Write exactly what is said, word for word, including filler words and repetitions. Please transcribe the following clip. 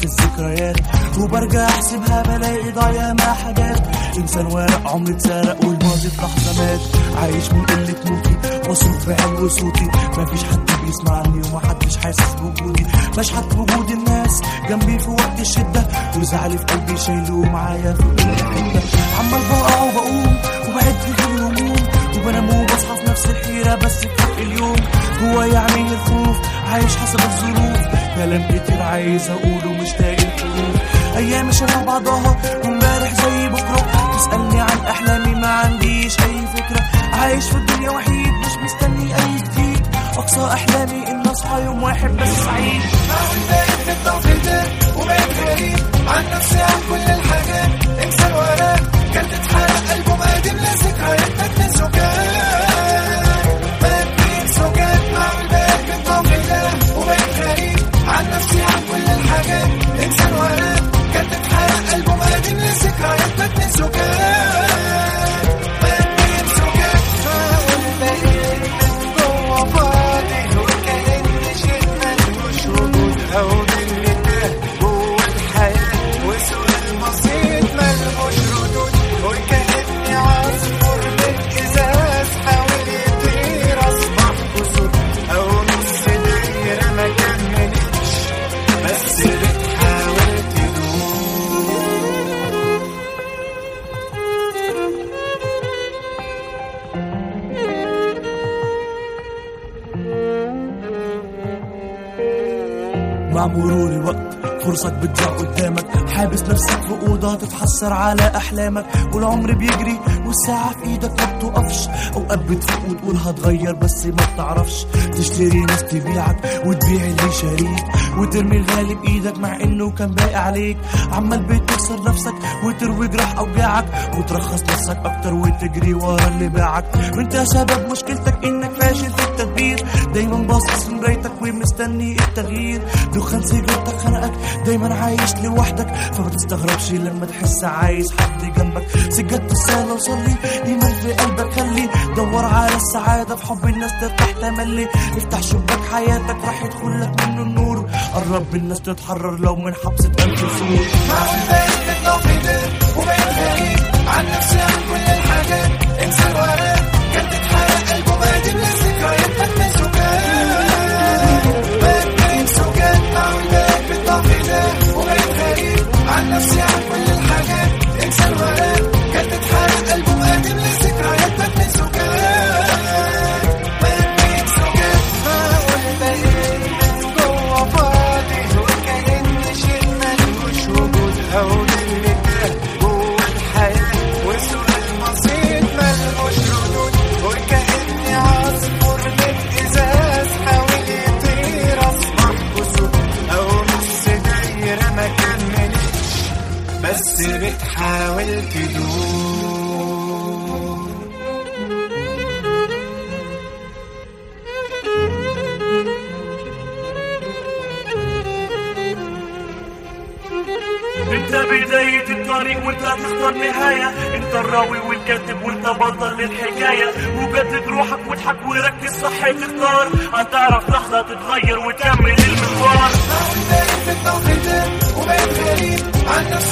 تحت الذكريات، وبرجع احسبها بلاقي ضايع مع حاجات. انسان ورق عمري اتسرق والماضي في لحظه مات. عايش من قله موتي واصرف بعلو صوتي، مفيش حد بيسمعني ومحدش حاسس بوجودي. بشحت بوجود الناس جنبي في وقت الشده، وزعلي في قلبي شايله معايا في كل حته. عمال بقع وبقوم وبعد في الهموم، وبنام وبصحى في نفس الحيره بس فرق اليوم. جوايا عميل الخوف عايش حسب الظروف، كلام كتير عايز اقوله مش لاقي الحروف. ايام شبه بعضها وامبارح زي بكره، تسالني عن احلامي ما عنديش اي فكره. عايش في الدنيا وحيد مش مستني اي جديد، اقصى احلامي ان اصحى يوم واحد بس سعيد. معقول بقيت في الضغط ده وبقيت غريب عن نفسي عن كل الحاجات. انسى الورق كان تتحرق قلبه مقدم لذكريات مجد سكان مجد سكان. معقول بقيت في الضغط ده وبقيت غريب عن نفسي عن كل الحاجات. انسى الورق كان تتحرق قلبه مقدم لذكريات مجد سكان مجد سكان. معقول بقيت من جوه فاضي وكأن شيء ملوش وجود، أو بالله جوه الحياة وسؤال بسيط ملوش ردود. وكأني عصفور بالإزاز حاول يطير أصبح كسور، أو نص دايرة ما كملتش بس بتحاول تدور. مع مرور الوقت فرصك بتضيع قدامك، حابس نفسك في أوضة تتحسر على أحلامك. والعمر بيجري والساعة في إيدك ما بتقفش، أوقات بتفوق وتقول هتغير بس ما بتعرفش. تشتري ناس تبيعك وتبيع اللي شاريك، وترمي الغالي بإيدك مع إنه كان باقي عليك. عمال بتكسر نفسك وتروي جراح أوجاعك، وترخص نفسك أكتر وتجري ورا اللي باعك. وانت سبب مشكلتك إنك فاشل في التدبير، دايما باصص في مرايتك ومستني التغيير. دخان سيجارتك خنقك دايما عايش لوحدك، فما تستغربش لما تحس عايز حد جنبك. سجدت الصلاة وصلي ايمان في قلبك، خلي دور على السعادة في حب الناس ترتاح تملي. افتح شباك حياتك راح يدخلك منه النور، قرب الناس تتحرر لو من حبسة ألف سور. معقول بقيت بتضغط ده وبقيت غريب عن نفسي عن كل الحاجات. انسى الورق كان تتحرق قلبه مقدم لذكريات مجد سكان مجد سكان. معقول بقيت بتضغط ده وبقيت غريب عن نفسي عن كل الحاجات. انسى الورق كان تتحرق قلبه مقدم لذكريات مجد سكان مجد سكان. معقول بقيت من جوه فاضي وكأن شيء ملوش وجود، أو بالله جوه الحياة وسؤال بسيط ملوش ردود. وكأني عصفور بالإزاز حاول يطير أصبح كسور، أو نص دايرة ما كملتش بس بتحاول تدور. انت بداية الطريق وانت هتختار نهاية، انت الراوي والكاتب وانت بطل للحكاية. وجدد روحك واضحك وركز صح تختار، هتعرف لحظة تتغير وتكمل المشوار. معقول بقيت في الضغط ده وبقيت غريب عن نفسي